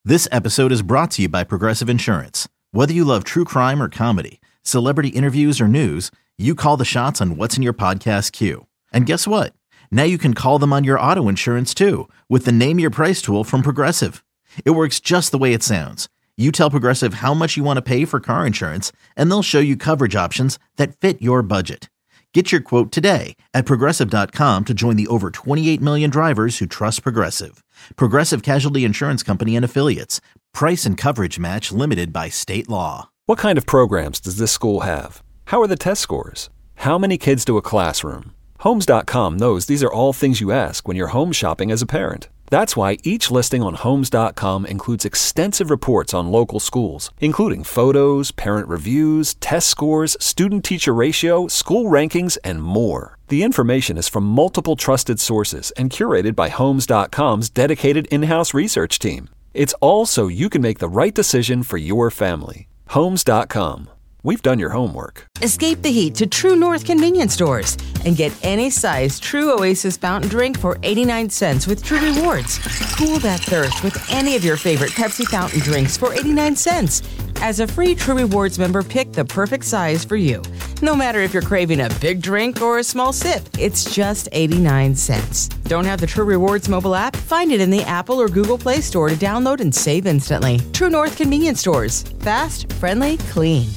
This episode is brought to you by Progressive Insurance. Whether you love true crime or comedy, celebrity interviews or news, you call the shots on what's in your podcast queue. And guess what? Now you can call them on your auto insurance too with the Name Your Price tool from Progressive. It works just the way it sounds. You tell Progressive how much you want to pay for car insurance, and they'll show you coverage options that fit your budget. Get your quote today at Progressive.com to join the over 28 million drivers who trust Progressive. Progressive Casualty Insurance Company and Affiliates. Price and coverage match limited by state law. What kind of programs does this school have? How are the test scores? How many kids to a classroom? Homes.com knows these are all things you ask when you're home shopping as a parent. That's why each listing on Homes.com includes extensive reports on local schools, including photos, parent reviews, test scores, student-teacher ratio, school rankings, and more. The information is from multiple trusted sources and curated by Homes.com's dedicated in-house research team. It's all so you can make the right decision for your family. Homes.com. We've done your homework. Escape the heat to True North convenience stores and get any size True Oasis fountain drink for 89 cents with True Rewards. Cool that thirst with any of your favorite Pepsi fountain drinks for 89 cents. As a free True Rewards member, pick the perfect size for you. No matter if you're craving a big drink or a small sip, it's just 89 cents. Don't have the True Rewards mobile app? Find it in the Apple or Google Play Store to download and save instantly. True North convenience stores. Fast, friendly, clean.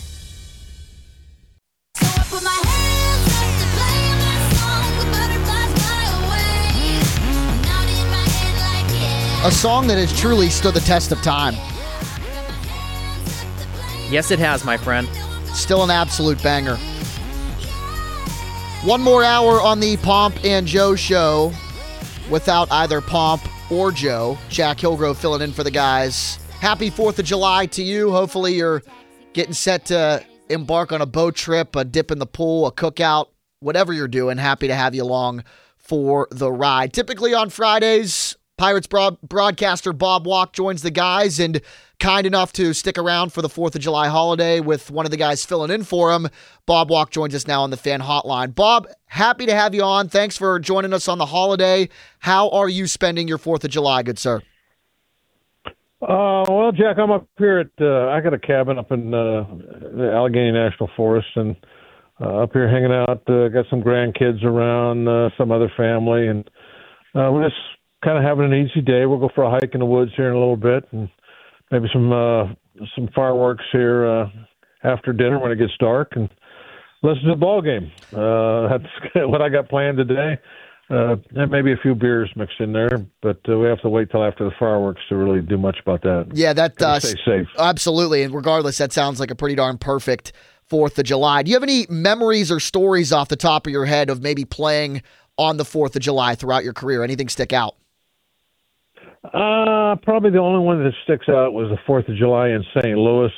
A song that has truly stood the test of time. Yes, it has, my friend. Still an absolute banger. One more hour on the Pomp and Joe show without either Pomp or Joe. Jack Hillgrove filling in for the guys. Happy 4th of July to you. Hopefully you're getting set to embark on a boat trip, a dip in the pool, a cookout, whatever you're doing. Happy to have you along for the ride. Typically on Fridays, Pirates broadcaster Bob Walk joins the guys, and kind enough to stick around for the 4th of July holiday with one of the guys filling in for him. Bob Walk joins us now on the fan hotline. Bob, happy to have you on. Thanks for joining us on the holiday. How are you spending your 4th of July, good sir? Well, Jack, I'm up here at, I got a cabin up in the Allegheny National Forest, and up here hanging out. Got some grandkids around, some other family, and we're just kind of having an easy day. We'll go for a hike in the woods here in a little bit, and maybe some fireworks here after dinner when it gets dark, and listen to the ball game. That's what I got planned today. And maybe a few beers mixed in there, but we have to wait till after the fireworks to really do much about that. Yeah, that does. Stay safe. Absolutely, and regardless, that sounds like a pretty darn perfect 4th of July. Do you have any memories or stories off the top of your head of maybe playing on the 4th of July throughout your career? Anything stick out? Probably the only one that sticks out was the 4th of July in St. Louis.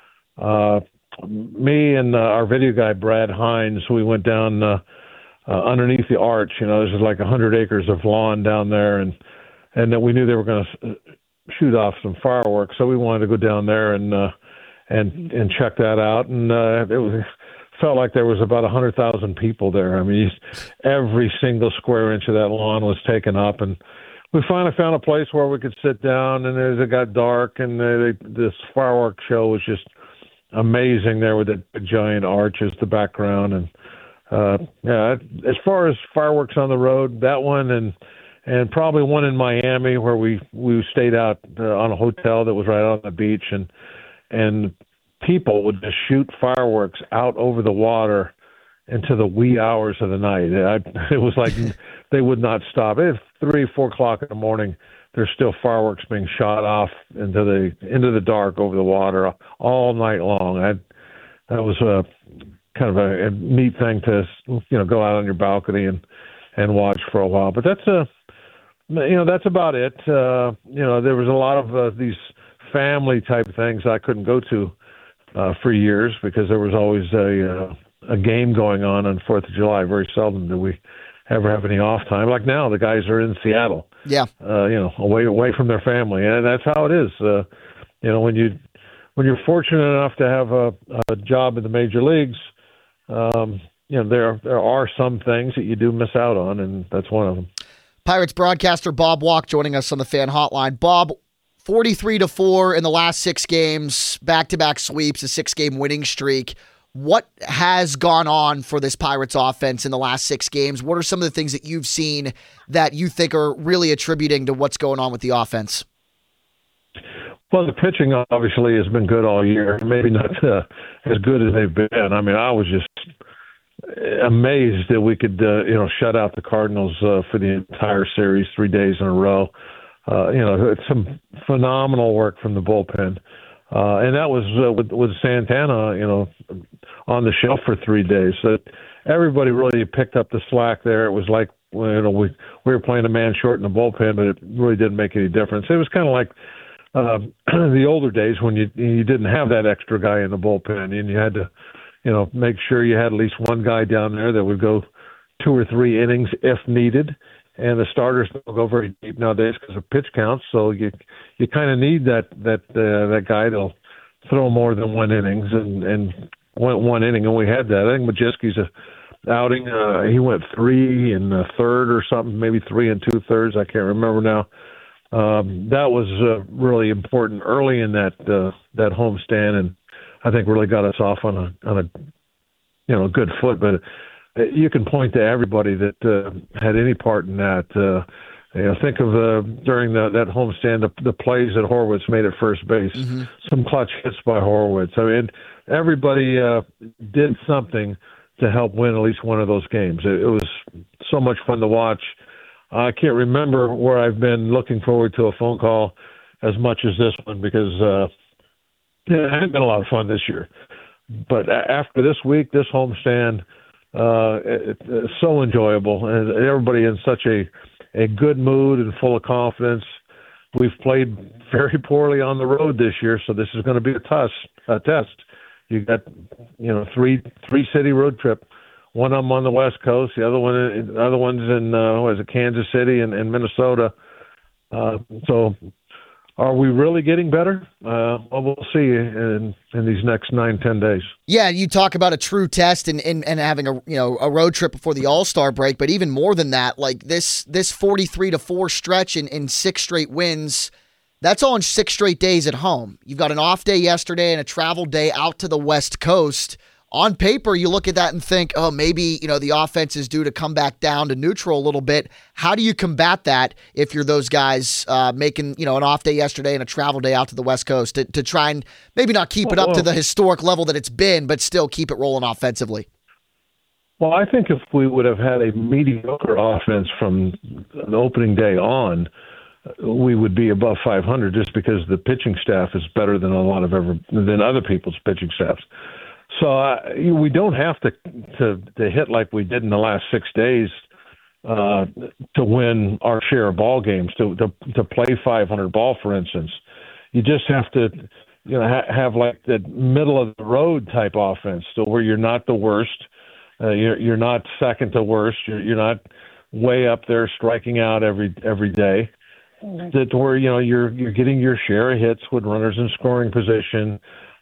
Me and our video guy, Brad Hines, we went down underneath the arch. You know, there's like 100 acres of lawn down there, and then we knew they were going to shoot off some fireworks, so we wanted to go down there and check that out. And felt like there was about 100,000 people there. I mean, every single square inch of that lawn was taken up, and we finally found a place where we could sit down, and as it got dark, and this fireworks show was just amazing there with the giant arch as the background. And yeah, as far as fireworks on the road, that one and probably one in Miami where we stayed out on a hotel that was right on the beach, and people would just shoot fireworks out over the water into the wee hours of the night. It was like they would not stop. It's 3, 4 o'clock in the morning. There's still fireworks being shot off into the dark over the water all night long. That was kind of a neat thing to go out on your balcony and watch for a while. But that's that's about it. There was a lot of these family type things I couldn't go to for years because there was always a game going on 4th of July. Very seldom do we ever have any off time. Like now, the guys are in Seattle. Yeah. Away from their family, and that's how it is. When you're fortunate enough to have a job in the major leagues, there are some things that you do miss out on, and that's one of them. Pirates broadcaster Bob Walk joining us on the fan hotline. Bob, 43-4 in the last 6 games, back-to-back sweeps, a 6-game winning streak. What has gone on for this Pirates offense in the last 6 games? What are some of the things that you've seen that you think are really attributing to what's going on with the offense? Well, the pitching obviously has been good all year. Maybe not as good as they've been. I mean, I was just amazed that we could, shut out the Cardinals for the entire series 3 days in a row. It's some phenomenal work from the bullpen. And that was with Santana, on the shelf for 3 days. So everybody really picked up the slack there. It was like, we were playing a man short in the bullpen, but it really didn't make any difference. It was kind of like the older days when you didn't have that extra guy in the bullpen, and you had to, make sure you had at least one guy down there that would go 2 or 3 innings if needed. And the starters don't go very deep nowadays because of pitch counts. So you kind of need that guy that'll throw more than 1 innings and one inning, and we had that. I think Majewski's outing. He went 3 1/3 or something, maybe 3 2/3. I can't remember now. That was really important early in that homestand, and I think really got us off on a good foot. But you can point to everybody that had any part in that. Think of during that homestand, the plays that Horwitz made at first base, some clutch hits by Horwitz. I mean, everybody did something to help win at least one of those games. It was so much fun to watch. I can't remember where I've been looking forward to a phone call as much as this one because it hadn't been a lot of fun this year. But after this week, this homestand, it's so enjoyable, and everybody in such a good mood and full of confidence. We've played very poorly on the road this year, so this is going to be a test. You got, 3 city road trip. One of them on the West Coast, the other one's in Kansas City and Minnesota. So, are we really getting better? Well, we'll see in these next 9-10 days. Yeah, you talk about a true test and having a road trip before the All-Star break, but even more than that, like this 43-4 stretch in 6 straight wins. That's all in 6 straight days at home. You've got an off day yesterday and a travel day out to the West Coast. On paper, you look at that and think, oh, maybe, the offense is due to come back down to neutral a little bit. How do you combat that if you're those guys making, an off day yesterday and a travel day out to the West Coast to try and maybe not keep it up to the historic level that it's been, but still keep it rolling offensively? Well, I think if we would have had a mediocre offense from the opening day on, we would be above 500 just because the pitching staff is better than than other people's pitching staffs. So we don't have to hit like we did in the last 6 days to win our share of ball games, to play 500 ball, for instance. You just have to have like the middle of the road type offense, so where you're not the worst, you're not second to worst, you're not way up there striking out every day. That where you're getting your share of hits with runners in scoring position.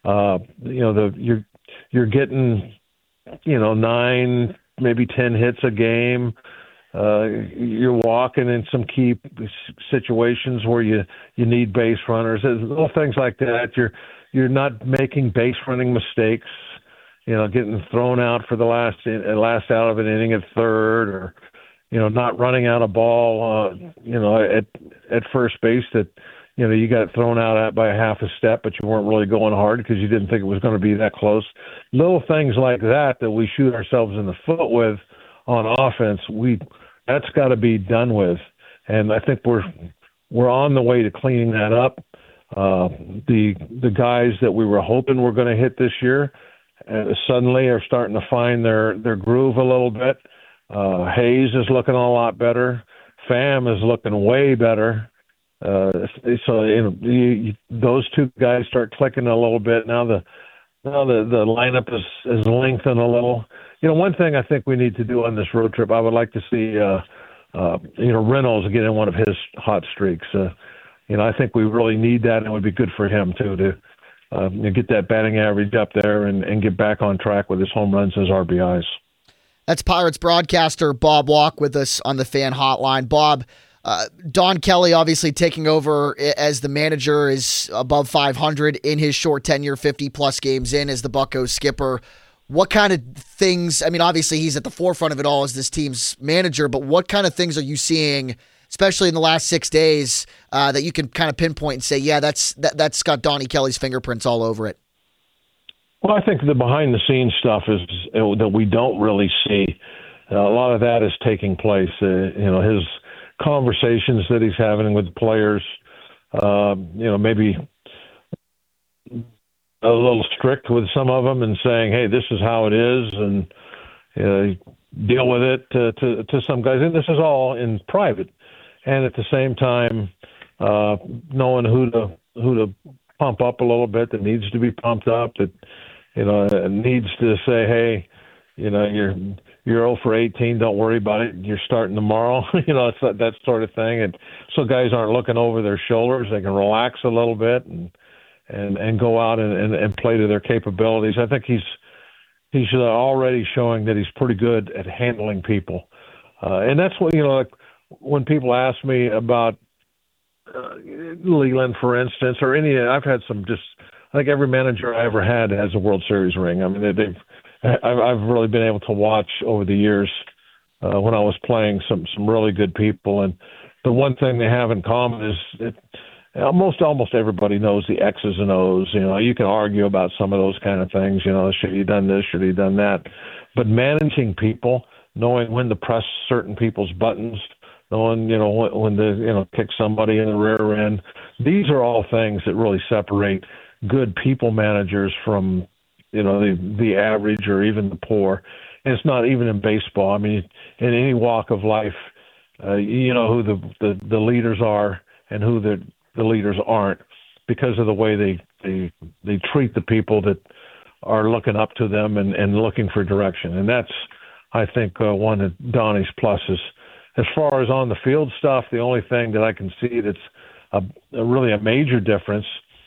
You're getting, 9, maybe 10 hits a game. You're walking in some key situations where you need base runners. Little things like that. You're not making base running mistakes. Getting thrown out for the last out of an inning at third, or not running out a ball. At first base that. You got thrown out at by a half a step, but you weren't really going hard because you didn't think it was going to be that close. Little things like that we shoot ourselves in the foot with on offense. That's got to be done with, and I think we're on the way to cleaning that up. The guys that we were hoping were going to hit this year suddenly are starting to find their groove a little bit. Hayes is looking a lot better. Pham is looking way better. So those 2 guys start clicking a little bit. Now the lineup is lengthened a little. One thing I think we need to do on this road trip, I would like to see Reynolds get in one of his hot streaks. I think we really need that, and it would be good for him too to get that batting average up there and get back on track with his home runs and his RBIs. That's Pirates broadcaster Bob Walk with us on the Fan Hotline. Bob, Don Kelly obviously taking over as the manager is above 500 in his short tenure, 50-plus games in as the Buccos skipper. What kind of things, I mean, obviously he's at the forefront of it all as this team's manager, but what kind of things are you seeing, especially in the last 6 days, that you can kind of pinpoint and say, yeah, that's got Donnie Kelly's fingerprints all over it? Well, I think the behind-the-scenes stuff is that we don't really see. A lot of that is taking place. His conversations that he's having with the players, maybe a little strict with some of them and saying, hey, this is how it is, and deal with it to some guys. And this is all in private. And at the same time, knowing who to pump up a little bit that needs to be pumped up, that needs to say, hey, you're 0 for 18. Don't worry about it. You're starting tomorrow. It's that sort of thing. And so guys aren't looking over their shoulders. They can relax a little bit and go out and play to their capabilities. I think he's already showing that he's pretty good at handling people. And that's what, like when people ask me about Leland, for instance, or I've had some I think every manager I ever had has a World Series ring. I mean, I've really been able to watch over the years when I was playing some really good people. And the one thing they have in common is that almost everybody knows the X's and O's. You can argue about some of those kind of things. Should he done this? Should he done that? But managing people, knowing when to press certain people's buttons, knowing when to kick somebody in the rear end. These are all things that really separate good people managers from the average or even the poor. And it's not even in baseball. I mean, in any walk of life, who the leaders are and who the leaders aren't because of the way they treat the people that are looking up to them and looking for direction. And that's, I think, one of Donnie's pluses. As far as on the field stuff, the only thing that I can see that's really a major difference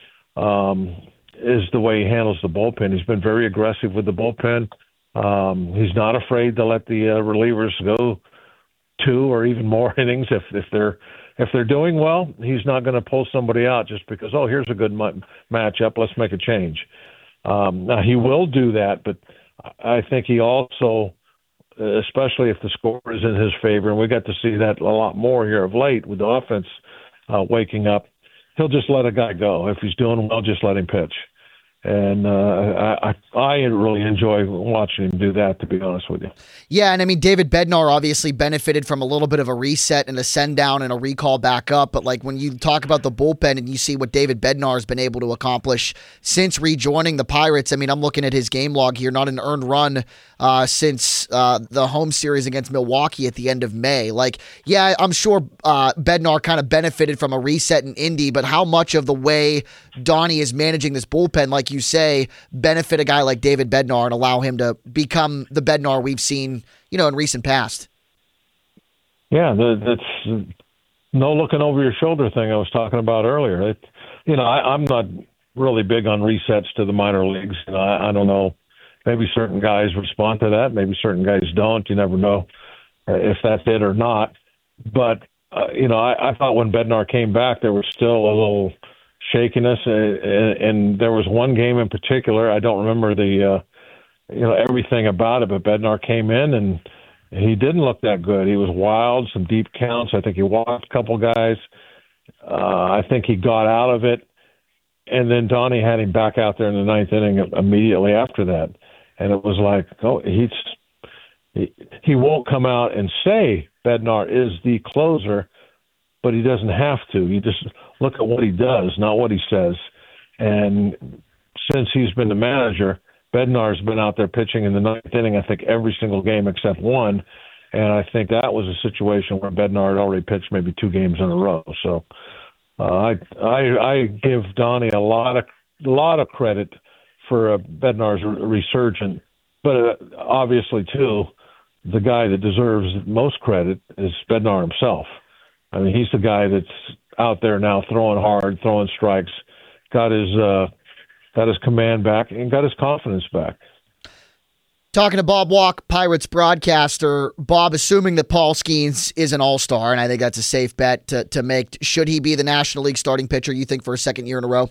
is the way he handles the bullpen. He's been very aggressive with the bullpen. He's not afraid to let the relievers go 2 or even more innings if they're doing well. He's not going to pull somebody out just because, here's a good matchup, let's make a change. Now he will do that, but I think he also, especially if the score is in his favor, and we got to see that a lot more here of late with the offense waking up, he'll just let a guy go. If he's doing well, just let him pitch. And I really enjoy watching him do that, to be honest with you. Yeah, and I mean, David Bednar obviously benefited from a little bit of a reset and a send down and a recall back up. But like when you talk about the bullpen and you see what David Bednar has been able to accomplish since rejoining the Pirates, I mean, I'm looking at his game log here, not an earned run since the home series against Milwaukee at the end of May. Like, yeah, I'm sure Bednar kind of benefited from a reset in Indy, but how much of the way Donnie is managing this bullpen, like you say, benefit a guy like David Bednar and allow him to become the Bednar we've seen, in recent past? Yeah, that's no looking over your shoulder thing I was talking about earlier. I'm not really big on resets to the minor leagues. I don't know. Maybe certain guys respond to that. Maybe certain guys don't. You never know if that's it or not. But, I thought when Bednar came back, there was still a little shakiness, and there was one game in particular. I don't remember everything about it, but Bednar came in and he didn't look that good. He was wild, some deep counts. I think he walked a couple guys. I think he got out of it, and then Donnie had him back out there in the ninth inning immediately after that, and it was like, he won't come out and say Bednar is the closer, but he doesn't have to. You just look at what he does, not what he says. And since he's been the manager, Bednar's been out there pitching in the ninth inning, I think, every single game except one. And I think that was a situation where Bednar had already pitched maybe 2 games in a row. So I give Donnie a lot of credit for Bednar's resurgence. But obviously, too, the guy that deserves most credit is Bednar himself. I mean, he's the guy that's out there now throwing hard, throwing strikes, got his command back, and got his confidence back. Talking to Bob Walk, Pirates broadcaster. Bob, assuming that Paul Skeens is an all-star, and I think that's a safe bet to make, should he be the National League starting pitcher, you think, for a second year in a row?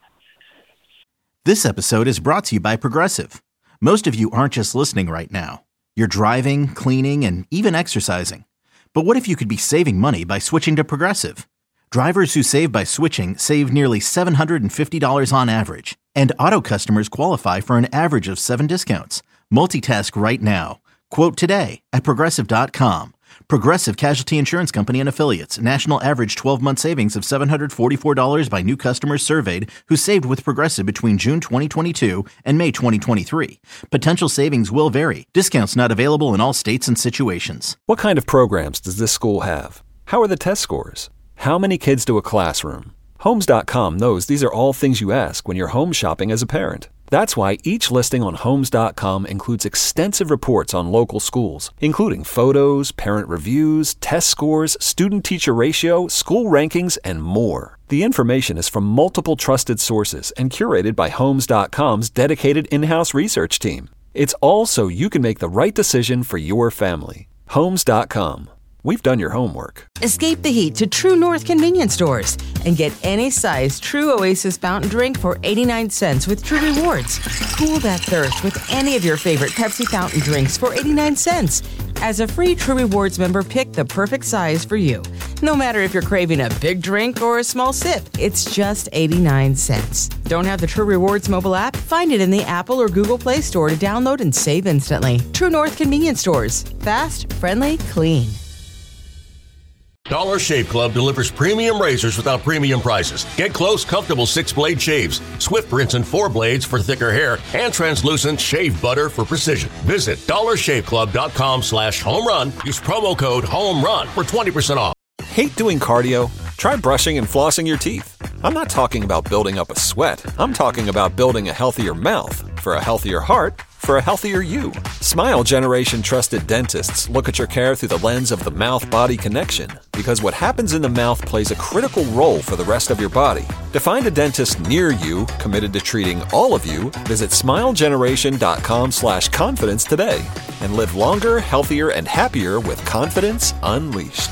This episode is brought to you by Progressive. Most of you aren't just listening right now. You're driving, cleaning, and even exercising. But what if you could be saving money by switching to Progressive? Drivers who save by switching save nearly $750 on average, and auto customers qualify for an average of 7 discounts. Multitask right now. Quote today at Progressive.com. Progressive Casualty Insurance Company and Affiliates. National average 12-month savings of $744 by new customers surveyed who saved with Progressive between June 2022 and May 2023. Potential savings will vary. Discounts not available in all states and situations. What kind of programs does this school have? How are the test scores? How many kids do a classroom? Homes.com knows these are all things you ask when you're home shopping as a parent. That's why each listing on Homes.com includes extensive reports on local schools, including photos, parent reviews, test scores, student-teacher ratio, school rankings, and more. The information is from multiple trusted sources and curated by Homes.com's dedicated in-house research team. It's all so you can make the right decision for your family. Homes.com. We've done your homework. Escape the heat to True North convenience stores and get any size True Oasis fountain drink for 89 cents with True Rewards. Cool that thirst with any of your favorite Pepsi fountain drinks for 89 cents. As a free True Rewards member, pick the perfect size for you. No matter if you're craving a big drink or a small sip, it's just 89 cents. Don't have the True Rewards mobile app? Find it in the Apple or Google Play Store to download and save instantly. True North convenience stores. Fast, friendly, clean. Dollar Shave Club delivers premium razors without premium prices. Get close, comfortable 6-blade shaves, swift rinse and 4 blades for thicker hair, and translucent shave butter for precision. Visit dollarshaveclub.com/home run. Use promo code HOMERUN for 20% off. Hate doing cardio? Try brushing and flossing your teeth. I'm not talking about building up a sweat. I'm talking about building a healthier mouth for a healthier heart for a healthier you. Smile Generation trusted dentists look at your care through the lens of the mouth-body connection, because what happens in the mouth plays a critical role for the rest of your body. To find a dentist near you committed to treating all of you, visit smilegeneration.com/confidence today and live longer, healthier, and happier with confidence unleashed.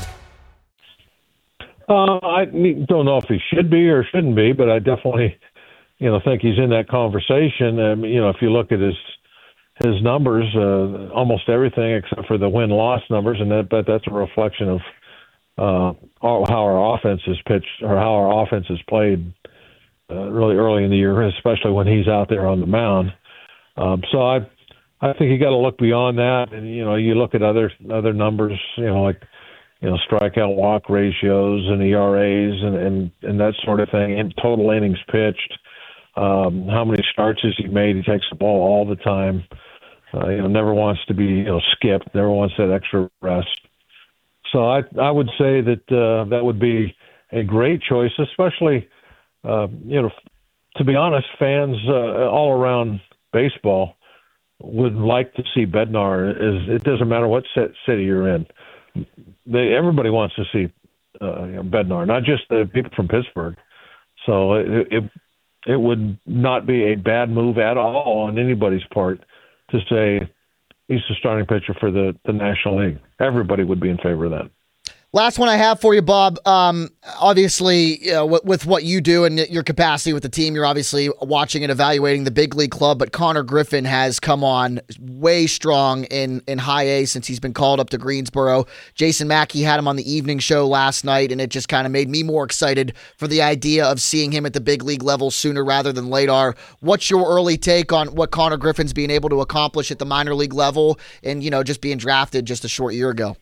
I don't know if he should be or shouldn't be, but I definitely, think he's in that conversation. If you look at his numbers, almost everything except for the win-loss numbers, but that's a reflection of how our offense is pitched or how our offense is played really early in the year, especially when he's out there on the mound. So I think you got to look beyond that, and you look at other numbers, like strikeout walk ratios and ERAs and that sort of thing, and total innings pitched. How many starts has he made? He takes the ball all the time. Never wants to be skipped. Never wants that extra rest. So I would say that that would be a great choice, especially to be honest, fans all around baseball would like to see Bednar. It doesn't matter what city you're in. Everybody wants to see Bednar, not just the people from Pittsburgh. So it would not be a bad move at all on anybody's part to say he's the starting pitcher for the National League. Everybody would be in favor of that. Last one I have for you, Bob. Obviously, with what you do and your capacity with the team, you're obviously watching and evaluating the big league club, but Connor Griffin has come on way strong in high A since he's been called up to Greensboro. Jason Mackey had him on the evening show last night, and it just kind of made me more excited for the idea of seeing him at the big league level sooner rather than later. What's your early take on what Connor Griffin's being able to accomplish at the minor league level and, just being drafted just a short year ago?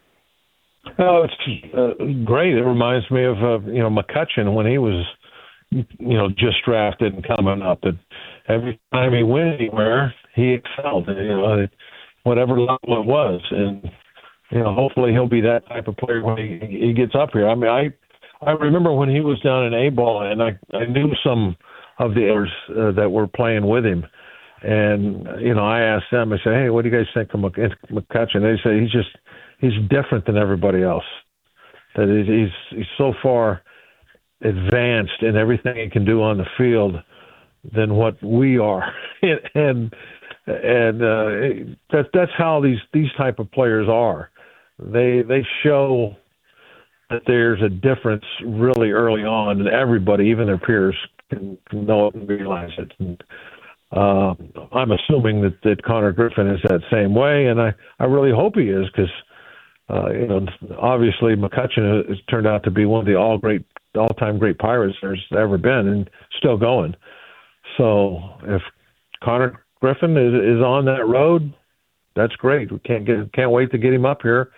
Oh, it's great. It reminds me of McCutchen when he was just drafted and coming up. That every time he went anywhere, he excelled. Whatever level it was, and hopefully he'll be that type of player when he gets up here. I mean, I remember when he was down in A-ball, and I knew some of the others that were playing with him, and I asked them. I said, "Hey, what do you guys think of McCutchen?" They say he's different than everybody else. That he's so far advanced in everything he can do on the field than what we are. And and that's how these type of players are. They show that there's a difference really early on, and everybody, even their peers, can know it and realize it. And, I'm assuming that Connor Griffin is that same way, and I really hope he is, because obviously McCutcheon has turned out to be one of the all-time great Pirates there's ever been, and still going. So if Connor Griffin is on that road, that's great. We can't wait to get him up here.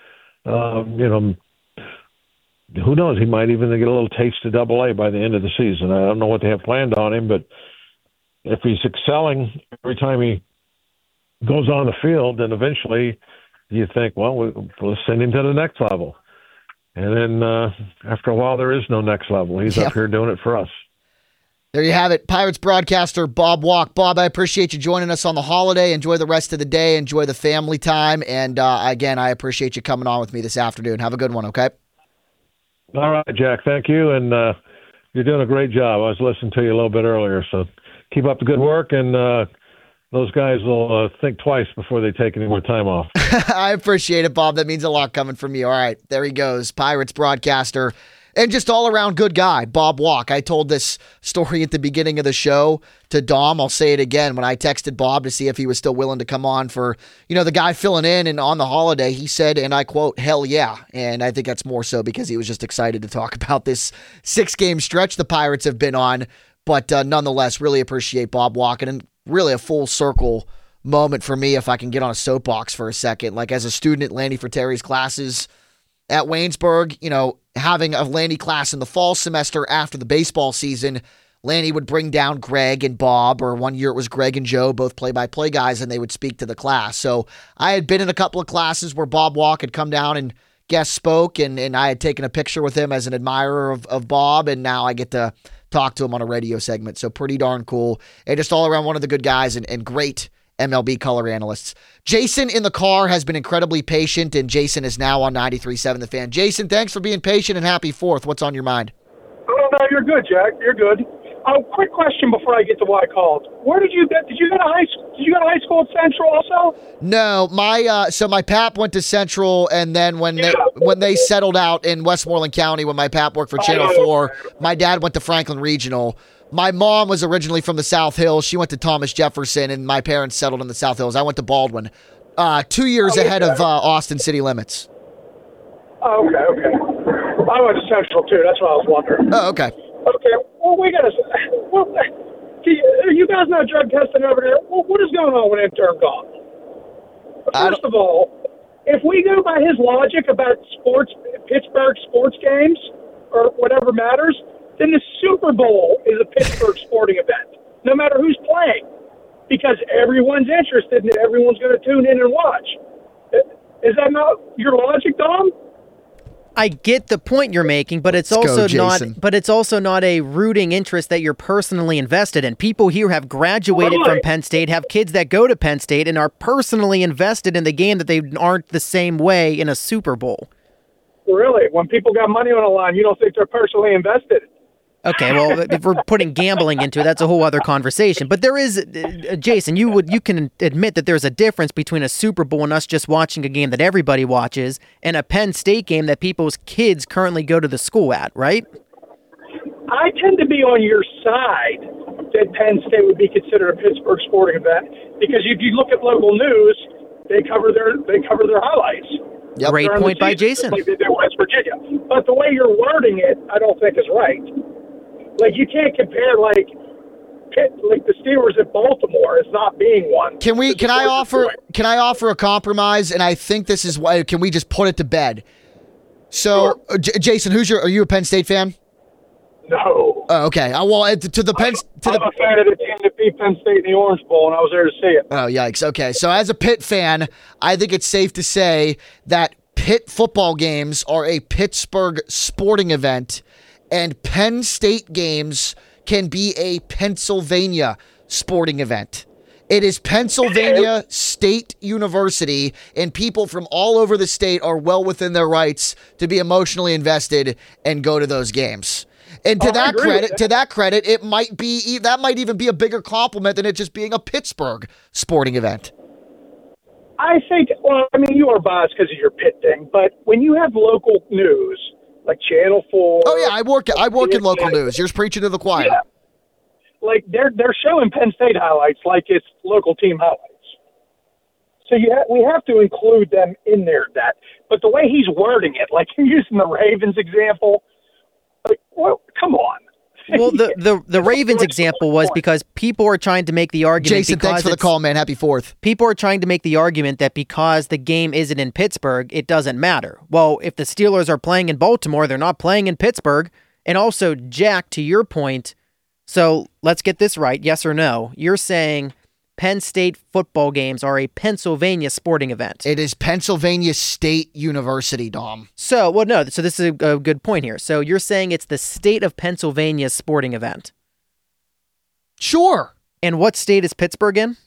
Who knows? He might even get a little taste of AA by the end of the season. I don't know what they have planned on him, but if he's excelling every time he goes on the field, then eventually you think, well, let's send him to the next level. And then after a while, there is no next level. He's up here doing it for us. There you have it. Pirates broadcaster Bob Walk. Bob, I appreciate you joining us on the holiday. Enjoy the rest of the day. Enjoy the family time. And again, I appreciate you coming on with me this afternoon. Have a good one, okay? All right, Jack. Thank you. And you're doing a great job. I was listening to you a little bit earlier. So keep up the good work. And those guys will think twice before they take any more time off. I appreciate it, Bob. That means a lot coming from you. All right, there he goes. Pirates broadcaster and just all-around good guy, Bob Walk. I told this story at the beginning of the show to Dom. I'll say it again. When I texted Bob to see if he was still willing to come on for, the guy filling in and on the holiday, he said, and I quote, hell yeah. And I think that's more so because he was just excited to talk about this 6-game stretch the Pirates have been on. But nonetheless, really appreciate Bob walking, and really a full circle moment for me, if I can get on a soapbox for a second. Like, as a student at Landy Frateri's classes at Waynesburg, having a Landy class in the fall semester after the baseball season, Landy would bring down Greg and Bob, or one year it was Greg and Joe, both play-by-play guys, and they would speak to the class. So I had been in a couple of classes where Bob Walk had come down and guest spoke, and I had taken a picture with him as an admirer of Bob, and now I get to talk to him on a radio segment. So pretty darn cool. And just all around one of the good guys and great MLB color analysts. Jason in the car has been incredibly patient, and Jason is now on 93.7 The Fan. Jason, thanks for being patient, and happy 4th. What's on your mind? Oh, no, you're good, Jack. You're good. Quick question before I get to why I called. Where did you go? Did you go to high school? Did you go to high school at Central also? No, my pap went to Central, and then when they settled out in Westmoreland County, when my pap worked for Channel 4, my dad went to Franklin Regional. My mom was originally from the South Hills. She went to Thomas Jefferson, and my parents settled in the South Hills. I went to Baldwin, 2 years ahead of Austin city limits. Oh, okay. I went to Central too. That's what I was wondering. Oh, okay. Okay. Well, you guys not drug testing over there? Well, what is going on with intern golf? First of all, if we go by his logic about Pittsburgh sports games or whatever matters, then the Super Bowl is a Pittsburgh sporting event, no matter who's playing, because everyone's interested and everyone's going to tune in and watch. Is that not your logic, Dom? I get the point you're making, but it's also not a rooting interest that you're personally invested in. People here have graduated from Penn State, have kids that go to Penn State, and are personally invested in the game that they aren't the same way in a Super Bowl. Really? When people got money on the line, you don't think they're personally invested? Okay, well, if we're putting gambling into it, that's a whole other conversation. But there is, Jason, you can admit that there's a difference between a Super Bowl and us just watching a game that everybody watches and a Penn State game that people's kids currently go to the school at, right? I tend to be on your side that Penn State would be considered a Pittsburgh sporting event, because if you look at local news, they cover their highlights. Yep. Great point by Jason. Like they did West Virginia. But the way you're wording it, I don't think is right. Like, you can't compare, like the Steelers at Baltimore as not being one. Can I offer a compromise? And I think this is why. Can we just put it to bed? So, sure. Jason, are you a Penn State fan? No. Oh, okay. Well, I'm a fan of the team that beat Penn State in the Orange Bowl, and I was there to see it. Oh, yikes. Okay. So, as a Pitt fan, I think it's safe to say that Pitt football games are a Pittsburgh sporting event, and Penn State games can be a Pennsylvania sporting event. It is Pennsylvania State University, and people from all over the state are well within their rights to be emotionally invested and go to those games. And to that credit, it might be that might even be a bigger compliment than it just being a Pittsburgh sporting event. I think, well, I mean, you are biased because of your Pitt thing, but when you have local news like Channel 4. Oh yeah, I work in local news. You're preaching to the choir. Yeah. Like they're showing Penn State highlights like it's local team highlights. So we have to include them in there. But the way he's wording it, like you're using the Ravens example, like, well, come on. Well, the Ravens example was because people are trying to make the argument. Jason, thanks for the call, man. Happy 4th. People are trying to make the argument that because the game isn't in Pittsburgh, it doesn't matter. Well, if the Steelers are playing in Baltimore, they're not playing in Pittsburgh. And also, Jack, to your point, so let's get this right, yes or no. You're saying Penn State football games are a Pennsylvania sporting event. It is Pennsylvania State University, Dom. So, well, no, so this is a good point here. So you're saying it's the state of Pennsylvania's sporting event? Sure. And what state is Pittsburgh in?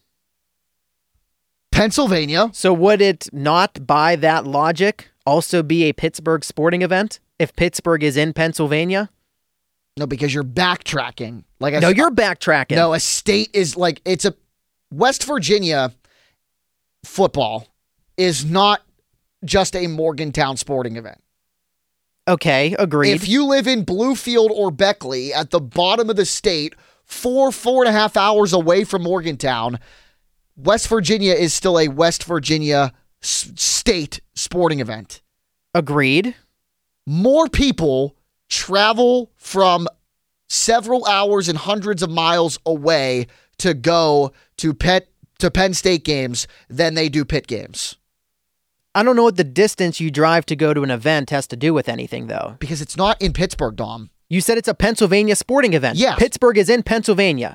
Pennsylvania. So would it not, by that logic, also be a Pittsburgh sporting event if Pittsburgh is in Pennsylvania? No, because you're backtracking. You're backtracking. No, a state is like, it's a West Virginia football is not just a Morgantown sporting event. Okay, agreed. If you live in Bluefield or Beckley at the bottom of the state, 4.5 hours away from Morgantown, West Virginia is still a West Virginia state sporting event. Agreed. More people travel from several hours and hundreds of miles away to go to Penn State games than they do Pitt games. I don't know what the distance you drive to go to an event has to do with anything, though. Because it's not in Pittsburgh, Dom. You said it's a Pennsylvania sporting event. Yeah. Pittsburgh is in Pennsylvania.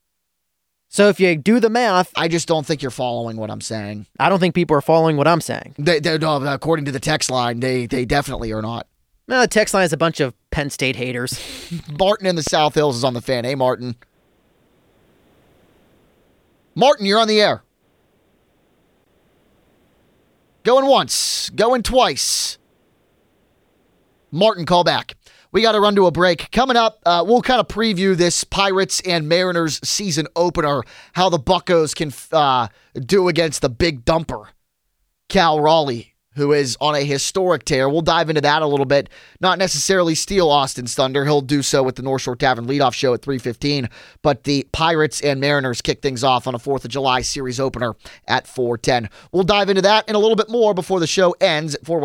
So if you do the math... I just don't think you're following what I'm saying. I don't think people are following what I'm saying. No, according to the text line, they definitely are not. No, the text line is a bunch of Penn State haters. Martin in the South Hills is on the fan. Hey, Martin. Martin, you're on the air. Going once, going twice. Martin, call back. We got to run to a break. Coming up, we'll kind of preview this Pirates and Mariners season opener, how the Buccos can do against the big dumper, Cal Raleigh, who is on a historic tear. We'll dive into that a little bit. Not necessarily steal Austin's thunder. He'll do so with the North Shore Tavern leadoff show at 3:15. But the Pirates and Mariners kick things off on a 4th of July series opener at 4:10. We'll dive into that and a little bit more before the show ends at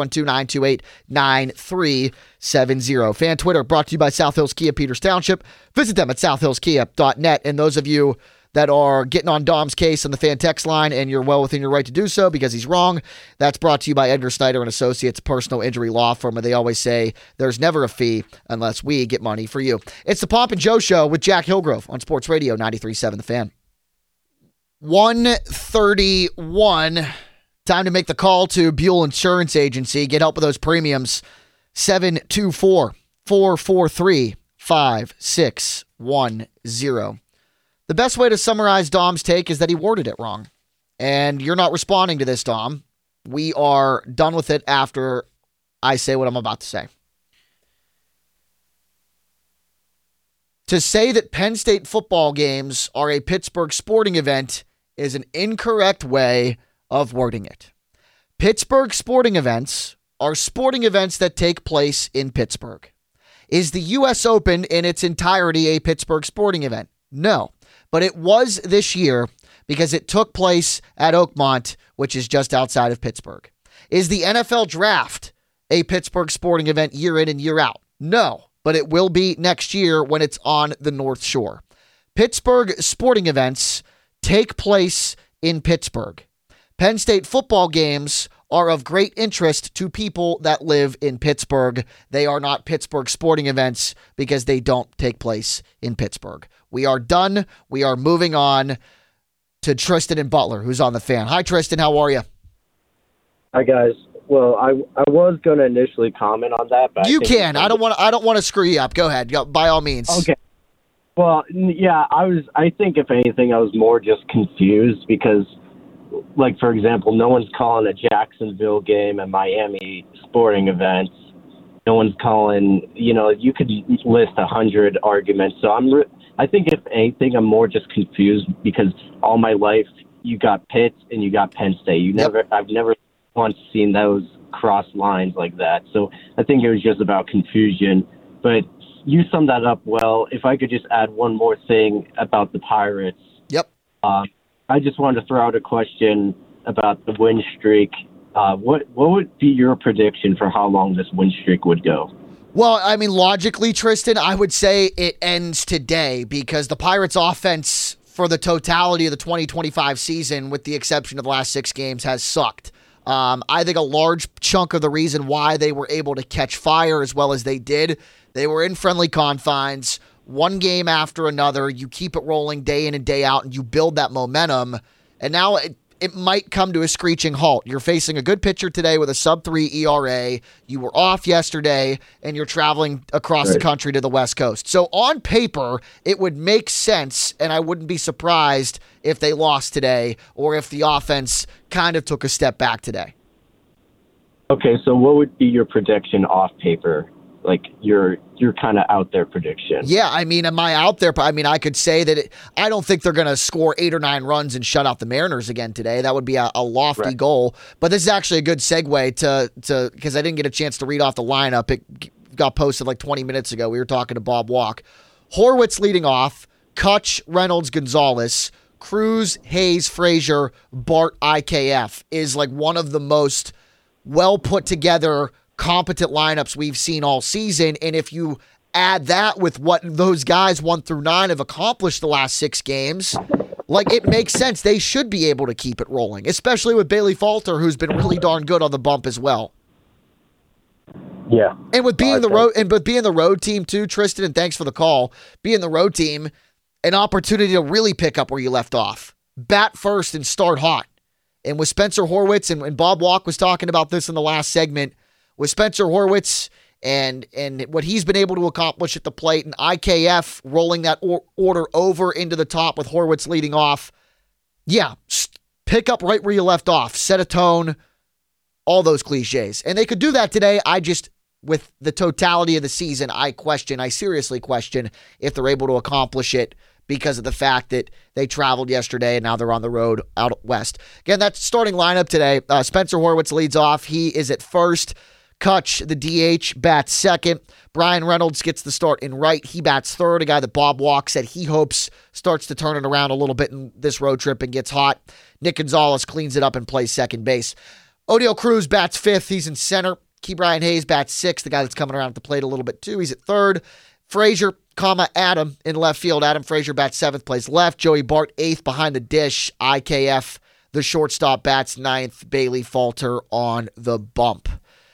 412-928-9370. Fan Twitter brought to you by South Hills Kia Peters Township. Visit them at southhillskia.net. And those of you that are getting on Dom's case on the fan text line, and you're well within your right to do so because he's wrong. That's brought to you by Edgar Snyder and Associates, personal injury law firm, where they always say there's never a fee unless we get money for you. It's the Pomp and Joe Show with Jack Hillgrove on Sports Radio 93.7 The Fan. 1:31. Time to make the call to Buell Insurance Agency. Get help with those premiums. 724-443-5610. The best way to summarize Dom's take is that he worded it wrong. And you're not responding to this, Dom. We are done with it after I say what I'm about to say. To say that Penn State football games are a Pittsburgh sporting event is an incorrect way of wording it. Pittsburgh sporting events are sporting events that take place in Pittsburgh. Is the U.S. Open in its entirety a Pittsburgh sporting event? No. But it was this year because it took place at Oakmont, which is just outside of Pittsburgh. Is the NFL Draft a Pittsburgh sporting event year in and year out? No, but it will be next year when it's on the North Shore. Pittsburgh sporting events take place in Pittsburgh. Penn State football games are of great interest to people that live in Pittsburgh. They are not Pittsburgh sporting events because they don't take place in Pittsburgh. We are done. We are moving on to Tristan and Butler, who's on the fan. Hi, Tristan. How are you? Hi, guys. Well, I was going to initially comment on that, but you can. I don't want to screw you up. Go ahead. By all means. Okay. Well, yeah, I think if anything, I was more just confused because, like, for example, no one's calling a Jacksonville game and Miami sporting events. no one's calling. You could list 100 arguments. So I think if anything, I'm more just confused because all my life you got Pitt and you got Penn State. I've never once seen those cross lines like that. So I think it was just about confusion. But you summed that up well. If I could just add one more thing about the Pirates. Yep. I just wanted to throw out a question about the win streak. What would be your prediction for how long this win streak would go? Well, I mean, logically, Tristan, I would say it ends today because the Pirates' offense for the totality of the 2025 season, with the exception of the last 6 games, has sucked. I think a large chunk of the reason why they were able to catch fire as well as they did, they were in friendly confines, one game after another. You keep it rolling day in and day out, and you build that momentum. And now it might come to a screeching halt. You're facing a good pitcher today with a sub-3 ERA. You were off yesterday, and you're traveling across the country to the West Coast. So on paper, it would make sense, and I wouldn't be surprised if they lost today or if the offense kind of took a step back today. Okay, so what would be your prediction off paper? Like your kind of out there prediction. Yeah, I mean, am I out there? I mean, I could say that I don't think they're going to score 8 or 9 runs and shut out the Mariners again today. That would be a lofty goal. But this is actually a good segue to because I didn't get a chance to read off the lineup. It got posted like 20 minutes ago. We were talking to Bob Walk. Horwitz leading off, Kutch, Reynolds, Gonzalez, Cruz, Hayes, Frazier, Bart, IKF is like one of the most well put together competent lineups we've seen all season. And if you add that with what those guys 1 through 9 have accomplished the last 6 games, like it makes sense. They should be able to keep it rolling, especially with Bailey Falter, who's been really darn good on the bump as well. Yeah. And with being the road team too, Tristan, and thanks for the call, being the road team, an opportunity to really pick up where you left off. Bat first and start hot. And with Spencer Horwitz, and Bob Walk was talking about this in the last segment, with Spencer Horwitz and what he's been able to accomplish at the plate, and IKF rolling that order over into the top with Horwitz leading off, yeah, pick up right where you left off, set a tone, all those cliches. And they could do that today. With the totality of the season, I seriously question if they're able to accomplish it because of the fact that they traveled yesterday and now they're on the road out west. Again, that's starting lineup today. Spencer Horwitz leads off. He is at first. Kutch, the DH, bats second. Brian Reynolds gets the start in right. He bats third, a guy that Bob Walk said he hopes starts to turn it around a little bit in this road trip and gets hot. Nick Gonzalez cleans it up and plays second base. Oneil Cruz bats fifth. He's in center. Ke'Bryan Hayes bats sixth, the guy that's coming around at the plate a little bit too. He's at third. Frazier, Adam in left field. Adam Frazier bats seventh, plays left. Joey Bart eighth behind the dish. IKF, the shortstop, bats ninth. Bailey Falter on the bump.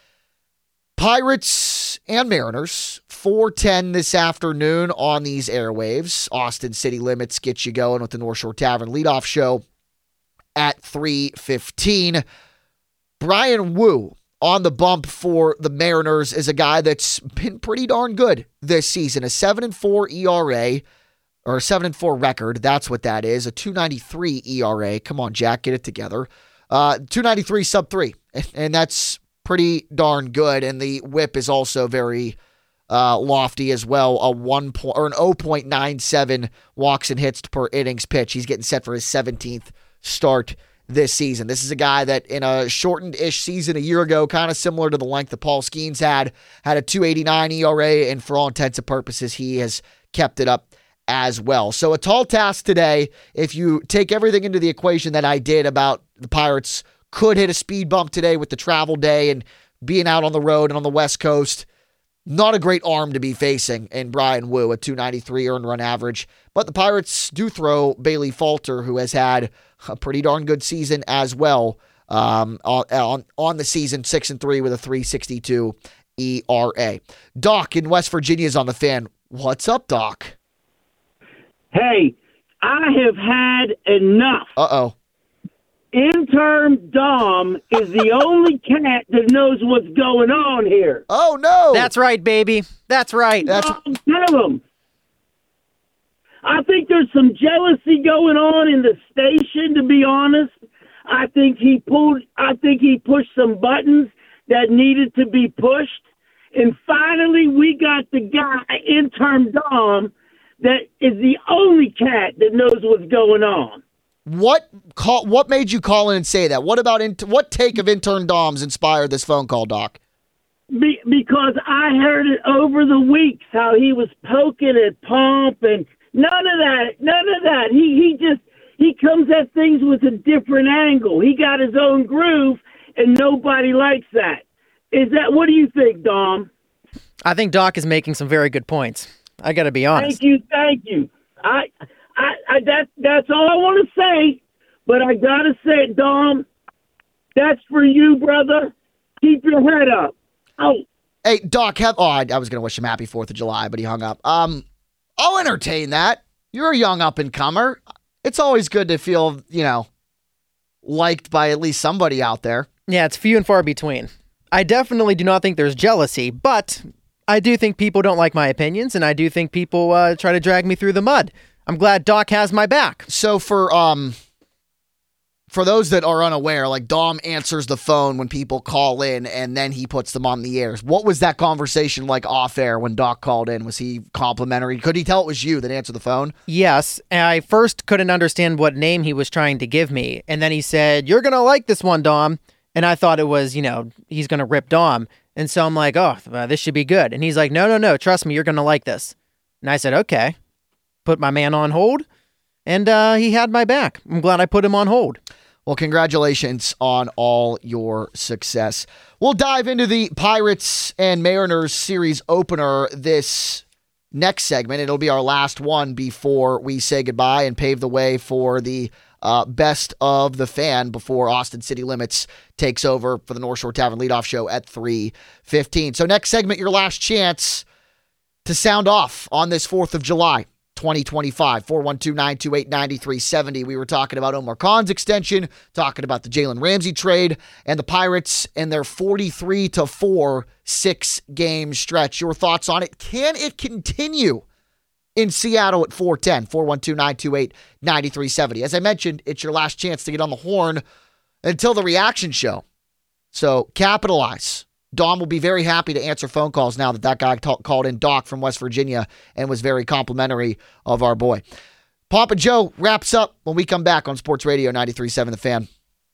Pirates and Mariners, 4:10 this afternoon on these airwaves. Austin City Limits get you going with the North Shore Tavern leadoff show at 3:15. Bryan Woo on the bump for the Mariners is a guy that's been pretty darn good this season. A 7-4 ERA, or a 7-4 record. That's what that is. A 2.93 ERA. Come on, Jack, get it together. 2.93 sub-3, and that's pretty darn good, and the whip is also very lofty as well. An 0.97 walks and hits per innings pitch. He's getting set for his 17th start this season. This is a guy that in a shortened-ish season a year ago, kind of similar to the length that Paul Skeens had a 2.89 ERA, and for all intents and purposes, he has kept it up as well. So a tall task today. If you take everything into the equation that I did about the Pirates could hit a speed bump today with the travel day and being out on the road and on the West Coast. Not a great arm to be facing in Bryan Woo, a 2.93 earned run average. But the Pirates do throw Bailey Falter, who has had a pretty darn good season as well on the season, 6-3 with a 3.62 ERA. Doc in West Virginia is on the Fan. What's up, Doc? Hey, I have had enough. Uh-oh. Intern Dom is the only cat that knows what's going on here. Oh, no. That's right, baby. That's right. Tell him. I think there's some jealousy going on in the station, to be honest. I think he pushed some buttons that needed to be pushed, And finally, we got the guy, intern Dom, that is the only cat that knows what's going on. What made you call in and say that? What take of intern Dom's inspired this phone call, Doc? Because I heard it over the weeks how he was poking at Pomp and none of that. He comes at things with a different angle. He got his own groove, and nobody likes that. What do you think, Dom? I think Doc is making some very good points. I got to be honest. Thank you. That's all I want to say, but I got to say, Dom, that's for you, brother. Keep your head up. Oh. Hey, Doc, I was going to wish him happy 4th of July, but he hung up. I'll entertain that. You're a young up-and-comer. It's always good to feel, liked by at least somebody out there. Yeah, it's few and far between. I definitely do not think there's jealousy, but I do think people don't like my opinions, and I do think people try to drag me through the mud. I'm glad Doc has my back. So for those that are unaware, like Dom answers the phone when people call in, and then he puts them on the air. What was that conversation like off air when Doc called in? Was he complimentary? Could he tell it was you that answered the phone? Yes. I first couldn't understand what name he was trying to give me, and then he said, "You're going to like this one, Dom." And I thought it was, he's going to rip Dom. And so I'm like, oh, this should be good. And he's like, no, trust me, you're going to like this. And I said, okay. Put my man on hold, and he had my back. I'm glad I put him on hold. Well, congratulations on all your success. We'll dive into the Pirates and Mariners series opener this next segment. It'll be our last one before we say goodbye and pave the way for the best of the fan before Austin City Limits takes over for the North Shore Tavern leadoff show at 3:15. So next segment, your last chance to sound off on this 4th of July. 2025, 412-928-9370. We were talking about Omar Khan's extension, talking about the Jalen Ramsey trade, and the Pirates and their 43-4 6-game stretch. Your thoughts on it? Can it continue in Seattle at 410, 412-928-9370? As I mentioned, it's your last chance to get on the horn until the reaction show. So capitalize. Dom will be very happy to answer phone calls now that guy called in, Doc from West Virginia, and was very complimentary of our boy. Pomp and Joe wraps up when we come back on Sports Radio 93.7 The Fan.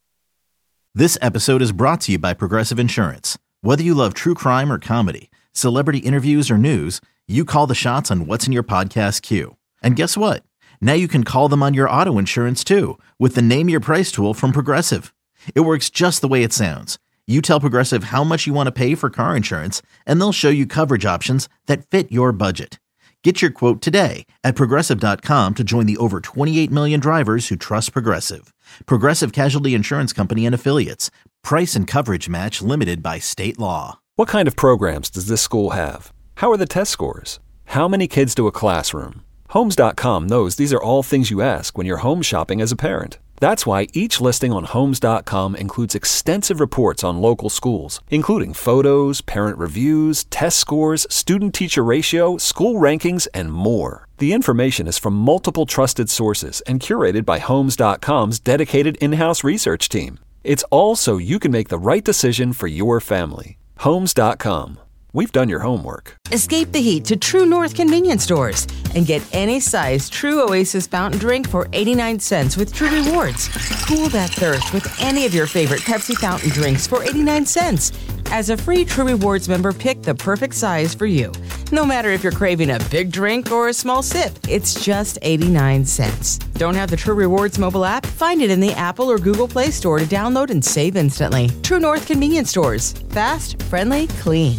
This episode is brought to you by Progressive Insurance. Whether you love true crime or comedy, celebrity interviews or news, you call the shots on what's in your podcast queue. And guess what? Now you can call them on your auto insurance too with the Name Your Price tool from Progressive. It works just the way it sounds. You tell Progressive how much you want to pay for car insurance, and they'll show you coverage options that fit your budget. Get your quote today at Progressive.com to join the over 28 million drivers who trust Progressive. Progressive Casualty Insurance Company and Affiliates. Price and coverage match limited by state law. What kind of programs does this school have? How are the test scores? How many kids do a classroom? Homes.com knows these are all things you ask when you're home shopping as a parent. That's why each listing on Homes.com includes extensive reports on local schools, including photos, parent reviews, test scores, student-teacher ratio, school rankings, and more. The information is from multiple trusted sources and curated by Homes.com's dedicated in-house research team. It's all so you can make the right decision for your family. Homes.com. We've done your homework. Escape the heat to True North convenience stores and get any size True Oasis fountain drink for 89 cents with True Rewards. Cool that thirst with any of your favorite Pepsi fountain drinks for 89 cents. As a free True Rewards member, pick the perfect size for you. No matter if you're craving a big drink or a small sip, it's just 89 cents. Don't have the True Rewards mobile app? Find it in the Apple or Google Play Store to download and save instantly. True North convenience stores. Fast, friendly, clean.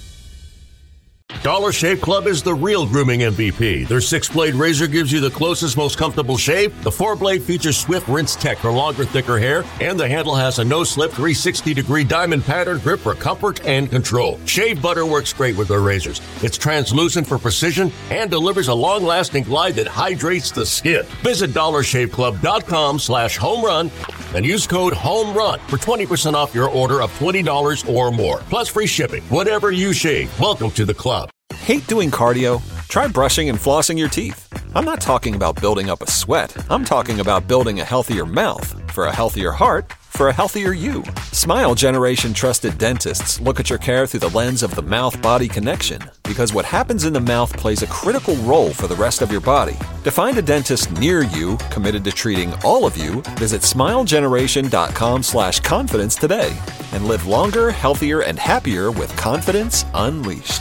Dollar Shave Club is the real grooming MVP. Their 6-blade razor gives you the closest, most comfortable shave. The 4-blade features swift rinse tech for longer, thicker hair, and the handle has a no-slip 360-degree diamond pattern grip for comfort and control. Shave butter works great with their razors. It's translucent for precision and delivers a long-lasting glide that hydrates the skin. Visit DollarShaveClub.com/homerun and use code HOMERUN for 20% off your order of $20 or more, plus free shipping. Whatever you shave, welcome to the club. Hate doing cardio? Try brushing and flossing your teeth. I'm not talking about building up a sweat. I'm talking about building a healthier mouth. For a healthier heart, for a healthier you. Smile Generation trusted dentists look at your care through the lens of the mouth-body connection, because what happens in the mouth plays a critical role for the rest of your body. To find a dentist near you committed to treating all of you, visit smilegeneration.com/confidence today and live longer, healthier, and happier with confidence unleashed.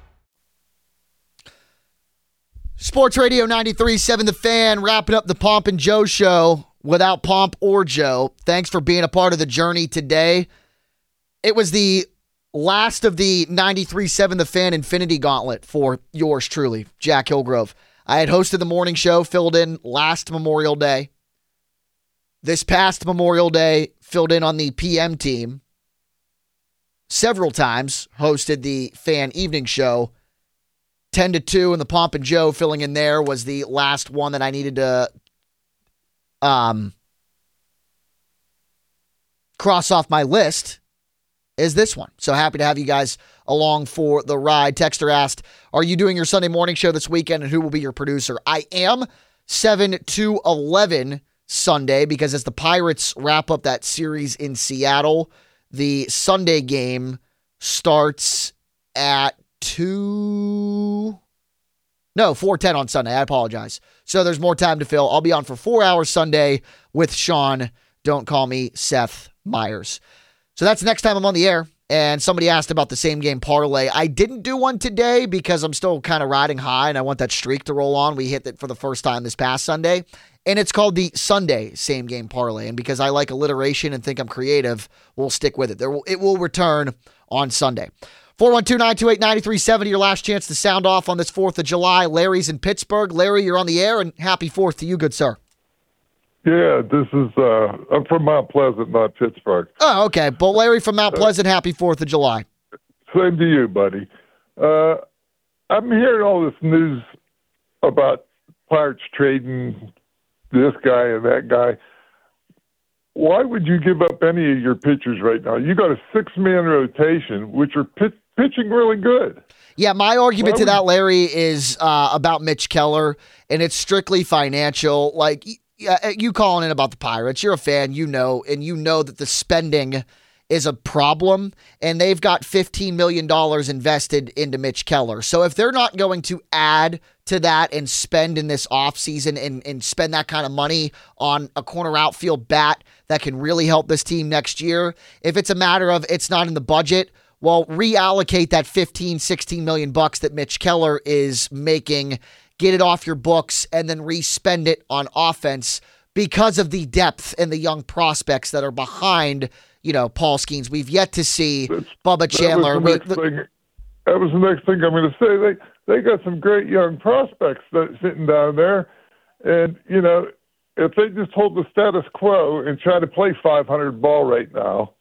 Sports Radio 93.7 The Fan, wrapping up the Pomp and Joe show without Pomp or Joe. Thanks for being a part of the journey today. It was the last of the 93.7 The Fan Infinity Gauntlet for yours truly, Jack Hillgrove. I had hosted the morning show, filled in last Memorial Day. This past Memorial Day, filled in on the PM team. Several times hosted the Fan Evening Show. 10-2, and the Pomp and Joe filling in there was the last one that I needed to cross off my list, is this one. So happy to have you guys along for the ride. Texter asked, are you doing your Sunday morning show this weekend, and who will be your producer? I am 7 to 11 Sunday, because as the Pirates wrap up that series in Seattle, the Sunday game starts at 4:10 on Sunday. I apologize. So there's more time to fill. I'll be on for 4 hours Sunday with Sean. Don't call me Seth Meyers. So that's the next time I'm on the air. And somebody asked about the same game parlay. I didn't do one today because I'm still kind of riding high and I want that streak to roll on. We hit it for the first time this past Sunday. And it's called the Sunday same game parlay. And because I like alliteration and think I'm creative, we'll stick with it. It will return on Sunday. 412-928-9370, your last chance to sound off on this 4th of July. Larry's in Pittsburgh. Larry, you're on the air, and happy 4th to you, good sir. Yeah, this is, I'm from Mount Pleasant, not Pittsburgh. Oh, okay. But Larry from Mount Pleasant, happy 4th of July. Same to you, buddy. I'm hearing all this news about Pirates trading this guy and that guy. Why would you give up any of your pitchers right now? You got a 6-man rotation, which are pitching really good. Yeah, my argument to that, Larry, is about Mitch Keller, and it's strictly financial. Like, you calling in about the Pirates, you're a fan, you know that the spending is a problem, and they've got $15 million invested into Mitch Keller. So if they're not going to add to that and spend in this offseason and spend that kind of money on a corner outfield bat that can really help this team next year, if it's a matter of it's not in the budget, well, reallocate that $15-16 million that Mitch Keller is making, get it off your books, and then re-spend it on offense because of the depth and the young prospects that are behind, Paul Skeens. We've yet to see Bubba Chandler. That was the next thing I'm going to say. They got some great young prospects sitting down there, and if they just hold the status quo and try to play 500 ball right now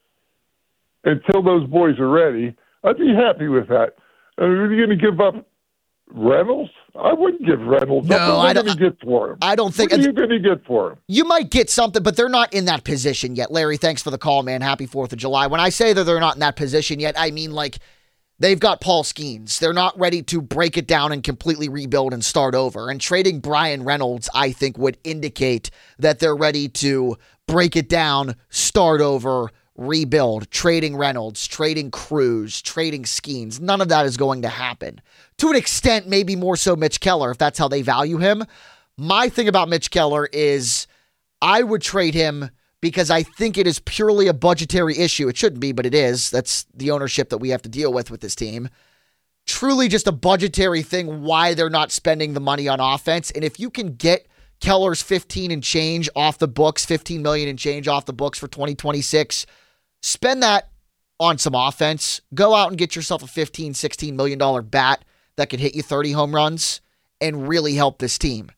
until those boys are ready, I'd be happy with that. Are you going to give up Reynolds? I wouldn't give Reynolds. No, I don't. Get for him. I don't think. What are you going to get for him? You might get something, but they're not in that position yet. Larry, thanks for the call, man. Happy 4th of July. When I say that they're not in that position yet, I mean like they've got Paul Skeens. They're not ready to break it down and completely rebuild and start over. And trading Brian Reynolds, I think, would indicate that they're ready to break it down, start over, rebuild. Trading Reynolds, trading Cruz, trading Skeens. None of that is going to happen. To an extent, maybe more so Mitch Keller, if that's how they value him. My thing about Mitch Keller is I would trade him because I think it is purely a budgetary issue. It shouldn't be, but it is. That's the ownership that we have to deal with this team. Truly just a budgetary thing why they're not spending the money on offense. And if you can get Keller's 15 and change off the books, 15 million and change off the books for 2026, spend that on some offense. Go out and get yourself a $15-16 million bat that could hit you 30 home runs and really help this team.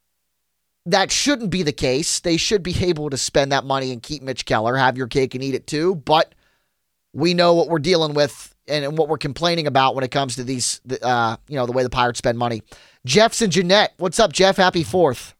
That shouldn't be the case. They should be able to spend that money and keep Mitch Keller, have your cake and eat it too. But we know what we're dealing with and what we're complaining about when it comes to these, the way the Pirates spend money. Jeff's in Jeanette. What's up, Jeff? Happy 4th.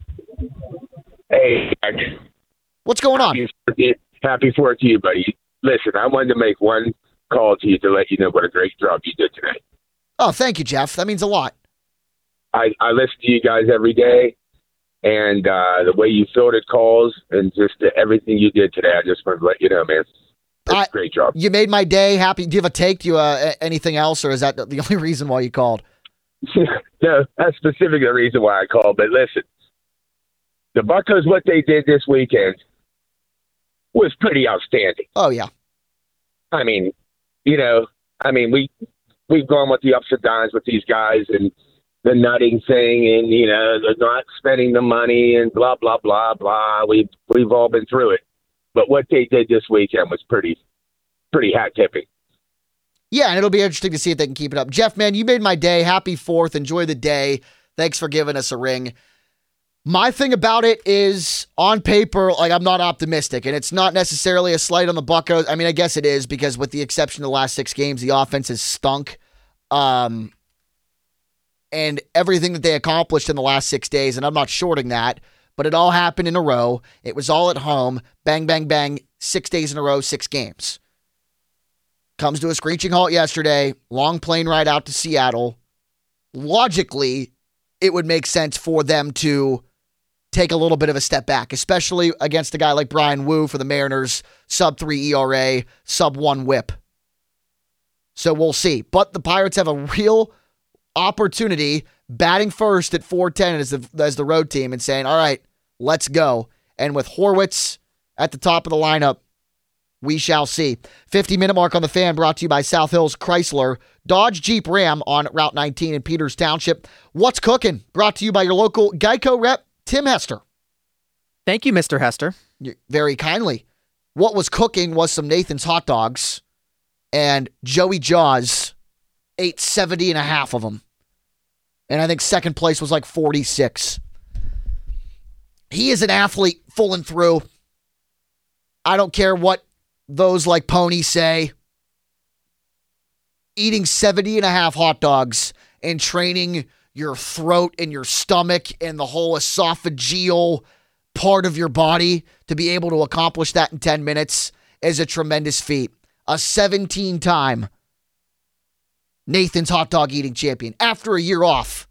Hey, Jack. What's going on? Happy 4th to you, buddy. Listen, I wanted to make one call to you to let you know what a great job you did today. Oh, thank you, Jeff. That means a lot. I listen to you guys every day, and the way you fielded calls and just everything you did today. I just wanted to let you know, man. Great job. You made my day. Happy. Do you have a take? Do you anything else, or is that the only reason why you called? No, that's specifically the reason why I called. But listen, the Buccos, what they did this weekend was pretty outstanding. Oh yeah. I mean, we've gone with the ups and downs with these guys and the nutting thing, and they're not spending the money and blah blah blah blah. We've all been through it. But what they did this weekend was pretty hat-tipping. Yeah, and it'll be interesting to see if they can keep it up. Jeff, man, you made my day. Happy 4th. Enjoy the day. Thanks for giving us a ring. My thing about it is, on paper, I'm not optimistic, and it's not necessarily a slight on the Buccos. I mean, I guess it is, because with the exception of the last 6 games, the offense has stunk. And everything that they accomplished in the last 6 days, and I'm not shorting that, but it all happened in a row. It was all at home. Bang, bang, bang. 6 days in a row, 6 games. Comes to a screeching halt yesterday. Long plane ride out to Seattle. Logically, it would make sense for them to take a little bit of a step back, especially against a guy like Brian Wu for the Mariners, sub-3 ERA, sub-1 whip. So we'll see. But the Pirates have a real opportunity batting first at 4-10 as the road team and saying, all right, let's go. And with Horwitz at the top of the lineup, we shall see. 50-minute mark on the Fan, brought to you by South Hills Chrysler, Dodge, Jeep, Ram on Route 19 in Peters Township. What's cooking? Brought to you by your local Geico rep, Tim Hester. Thank you, Mr. Hester. Very kindly. What was cooking was some Nathan's hot dogs, and Joey Jaws ate 70 and a half of them. And I think second place was like 46. He is an athlete full and through. I don't care what those like ponies say. Eating 70 and a half hot dogs and training your throat and your stomach and the whole esophageal part of your body to be able to accomplish that in 10 minutes is a tremendous feat. A 17-time Nathan's hot dog eating champion. After a year off,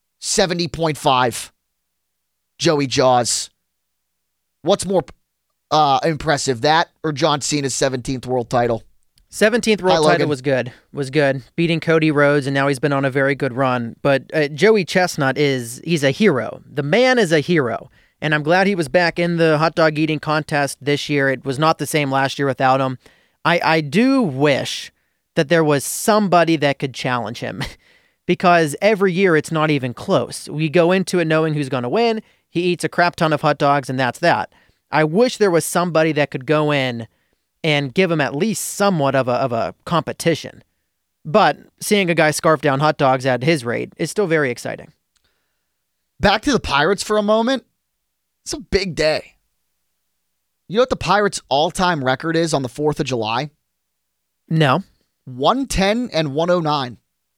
70.5. Joey Jaws. What's more impressive, that or John Cena's 17th world title? 17th world title was good. Beating Cody Rhodes, and now he's been on a very good run. But Joey Chestnut he's a hero. The man is a hero. And I'm glad he was back in the hot dog eating contest this year. It was not the same last year without him. I do wish that there was somebody that could challenge him, because every year it's not even close. We go into it knowing who's going to win. He eats a crap ton of hot dogs, and that's that. I wish there was somebody that could go in and give him at least somewhat of a competition. But seeing a guy scarf down hot dogs at his rate is still very exciting. Back to the Pirates for a moment. It's a big day. You know what the Pirates' all-time record is on the 4th of July? No. 110 and 109.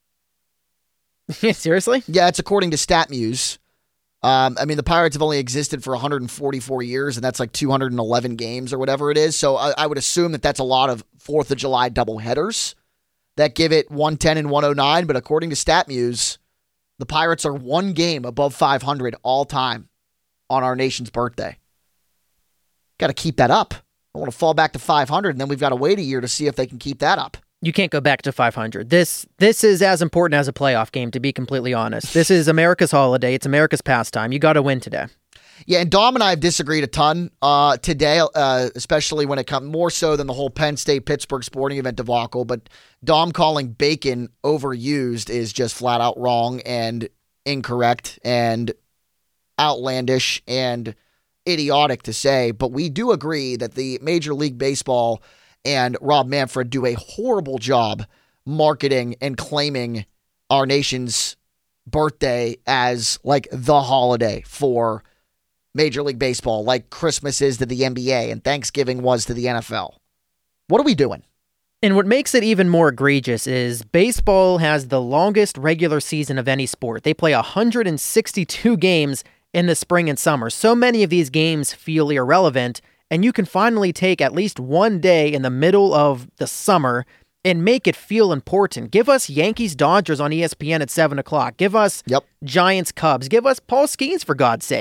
Seriously? Yeah, it's according to StatMuse. The Pirates have only existed for 144 years, and that's like 211 games or whatever it is. So I would assume that that's a lot of 4th of July doubleheaders that give it 110 and 109. But according to StatMuse, the Pirates are one game above 500 all time on our nation's birthday. Got to keep that up. I want to fall back to 500, and then we've got to wait a year to see if they can keep that up. You can't go back to 500. This is as important as a playoff game, to be completely honest. This is America's holiday. It's America's pastime. You got to win today. Yeah, and Dom and I have disagreed a ton today, especially when it comes more so than the whole Penn State-Pittsburgh sporting event debacle. But Dom calling bacon overused is just flat out wrong and incorrect and outlandish and idiotic to say. But we do agree that the Major League Baseball and Rob Manfred do a horrible job marketing and claiming our nation's birthday as like the holiday for Major League Baseball, like Christmas is to the NBA and Thanksgiving was to the NFL. What are we doing? And what makes it even more egregious is baseball has the longest regular season of any sport. They play 162 games in the spring and summer. So many of these games feel irrelevant, and you can finally take at least one day in the middle of the summer and make it feel important. Give us Yankees-Dodgers on ESPN at 7 o'clock. Give us Giants-Cubs. Give us Paul Skeens, for God's sake.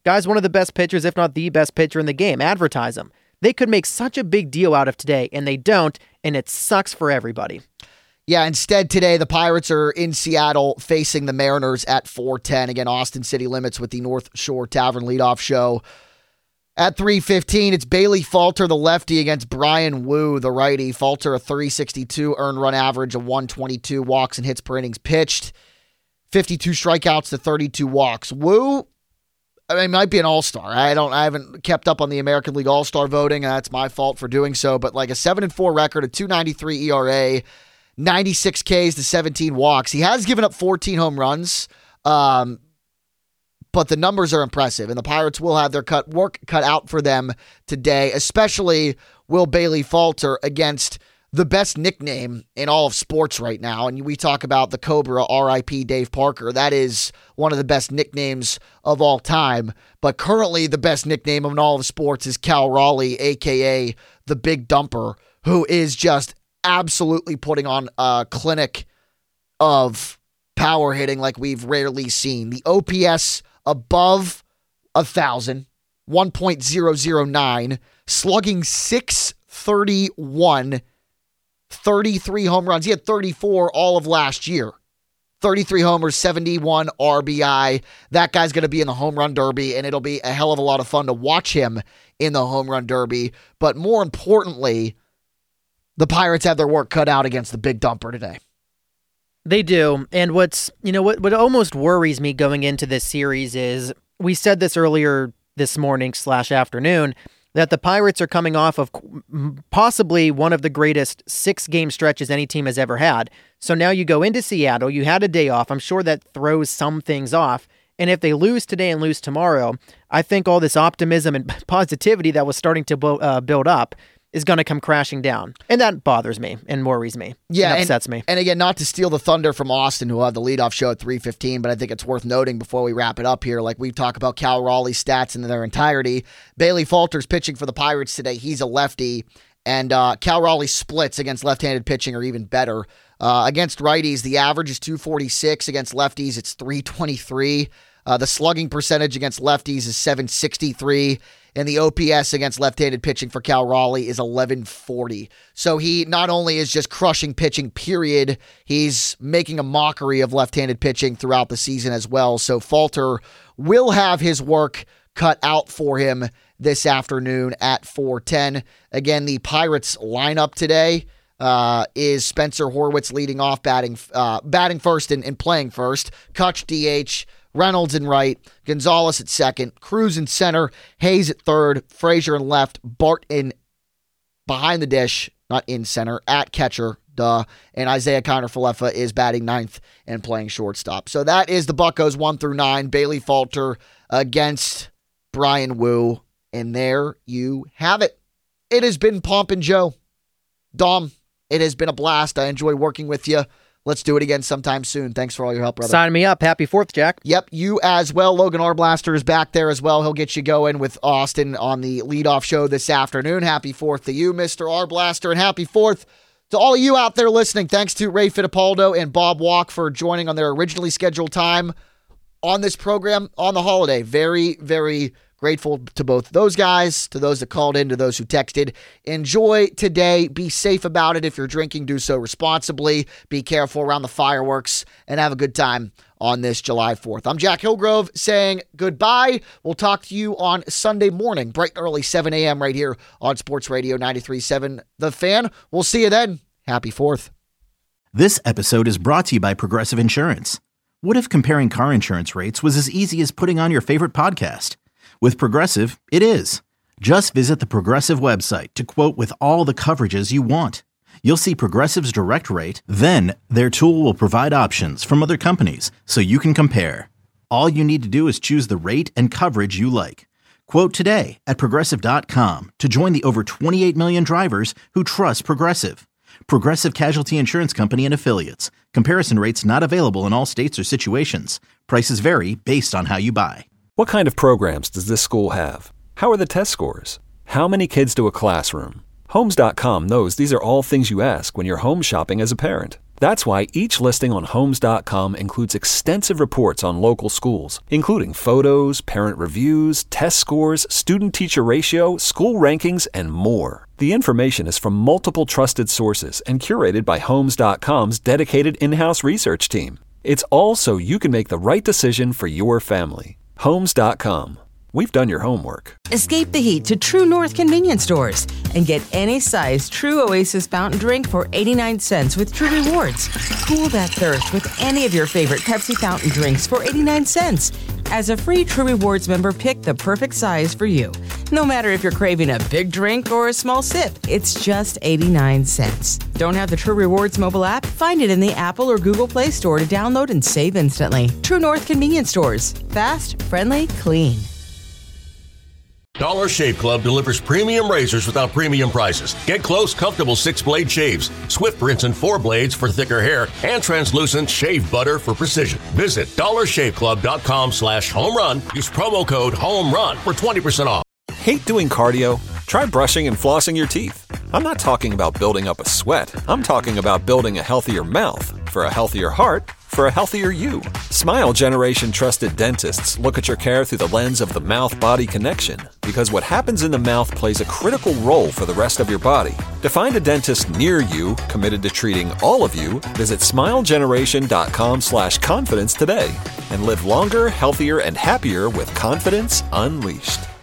Guy's one of the best pitchers, if not the best pitcher in the game. Advertise him. They could make such a big deal out of today, and they don't, and it sucks for everybody. Yeah, instead today, the Pirates are in Seattle facing the Mariners at 4:10. Again, Austin City Limits with the North Shore Tavern leadoff show. At 3:15, it's Bailey Falter, the lefty, against Brian Wu, the righty. Falter, a 362 earned run average, a 122 walks and hits per innings pitched. 52 strikeouts to 32 walks. Wu, might be an all-star. I haven't kept up on the American League All-Star voting, and that's my fault for doing so, but like a 7-4 record, a 2.93 ERA, 96 Ks to 17 walks. He has given up 14 home runs, but the numbers are impressive, and the Pirates will have their work cut out for them today, especially will Bailey Falter against the best nickname in all of sports right now. And we talk about the Cobra, R.I.P. Dave Parker. That is one of the best nicknames of all time. But currently the best nickname in all of sports is Cal Raleigh, a.k.a. the Big Dumper, who is just absolutely putting on a clinic of power hitting like we've rarely seen. The OPS above 1,000, 1.009, slugging .631, 33 home runs. He had 34 all of last year. 33 homers, 71 RBI. That guy's going to be in the home run derby, and it'll be a hell of a lot of fun to watch him in the home run derby. But more importantly, the Pirates have their work cut out against the Big Dumper today. They do. And what almost worries me going into this series is, we said this earlier this morning / afternoon, that the Pirates are coming off of possibly one of the greatest 6-game stretches any team has ever had. So now you go into Seattle, you had a day off. I'm sure that throws some things off. And if they lose today and lose tomorrow, I think all this optimism and positivity that was starting to build up is going to come crashing down. And that bothers me and worries me. Yeah, and upsets me. And again, not to steal the thunder from Austin, who will have the leadoff show at 3:15, but I think it's worth noting before we wrap it up here, like we talk about Cal Raleigh's stats in their entirety. Bailey Falter's pitching for the Pirates today. He's a lefty, and Cal Raleigh splits against left-handed pitching are even better. Against righties, the average is 246. Against lefties, it's 323. The slugging percentage against lefties is 763. And the OPS against left-handed pitching for Cal Raleigh is 1140. So he not only is just crushing pitching, period, he's making a mockery of left-handed pitching throughout the season as well. So Falter will have his work cut out for him this afternoon at 4:10. Again, the Pirates lineup today is Spencer Horwitz leading off, batting first and playing first. Kutch DH, Reynolds in right, Gonzalez at second, Cruz in center, Hayes at third, Frazier in left, Bart in behind the dish, not in center, at catcher, and Isaiah Kiner-Falefa is batting ninth and playing shortstop. So that is the Buccos 1 through 9. Bailey Falter against Brian Wu, and there you have it. It has been Pomp and Joe. Dom, it has been a blast. I enjoy working with you. Let's do it again sometime soon. Thanks for all your help, brother. Sign me up. Happy 4th, Jack. Yep, you as well. Logan Arblaster is back there as well. He'll get you going with Austin on the leadoff show this afternoon. Happy 4th to you, Mr. Arblaster, and happy 4th to all of you out there listening. Thanks to Ray Fittipaldo and Bob Walk for joining on their originally scheduled time on this program on the holiday. Very, very grateful to both those guys, to those that called in, to those who texted. Enjoy today. Be safe about it. If you're drinking, do so responsibly. Be careful around the fireworks, and have a good time on this July 4th. I'm Jack Hillgrove saying goodbye. We'll talk to you on Sunday morning, bright and early, 7 a.m. right here on Sports Radio 93.7 The Fan. We'll see you then. Happy 4th. This episode is brought to you by Progressive Insurance. What if comparing car insurance rates was as easy as putting on your favorite podcast? With Progressive, it is. Just visit the Progressive website to quote with all the coverages you want. You'll see Progressive's direct rate, then their tool will provide options from other companies so you can compare. All you need to do is choose the rate and coverage you like. Quote today at Progressive.com to join the over 28 million drivers who trust Progressive. Progressive Casualty Insurance Company and Affiliates. Comparison rates not available in all states or situations. Prices vary based on how you buy. What kind of programs does this school have? How are the test scores? How many kids do a classroom? Homes.com knows these are all things you ask when you're home shopping as a parent. That's why each listing on Homes.com includes extensive reports on local schools, including photos, parent reviews, test scores, student-teacher ratio, school rankings, and more. The information is from multiple trusted sources and curated by Homes.com's dedicated in-house research team. It's all so you can make the right decision for your family. Homes.com. We've done your homework. Escape the heat to True North convenience stores and get any size True Oasis fountain drink for 89 cents with True Rewards. Cool that thirst with any of your favorite Pepsi fountain drinks for 89 cents. As a free True Rewards member, pick the perfect size for you. No matter if you're craving a big drink or a small sip, it's just 89 cents. Don't have the True Rewards mobile app? Find it in the Apple or Google Play Store to download and save instantly. True North convenience stores. Fast, friendly, clean. Dollar Shave Club delivers premium razors without premium prices. Get close, comfortable 6-blade shaves, swift rinse and 4 blades for thicker hair, and translucent shave butter for precision. Visit dollarshaveclub.com/homerun. Use promo code HOMERUN for 20% off. Hate doing cardio? Try brushing and flossing your teeth. I'm not talking about building up a sweat. I'm talking about building a healthier mouth for a healthier heart for a healthier you. Smile Generation trusted dentists look at your care through the lens of the mouth-body connection, because what happens in the mouth plays a critical role for the rest of your body. To find a dentist near you committed to treating all of you, visit smilegeneration.com/confidence today and live longer, healthier, and happier with confidence unleashed.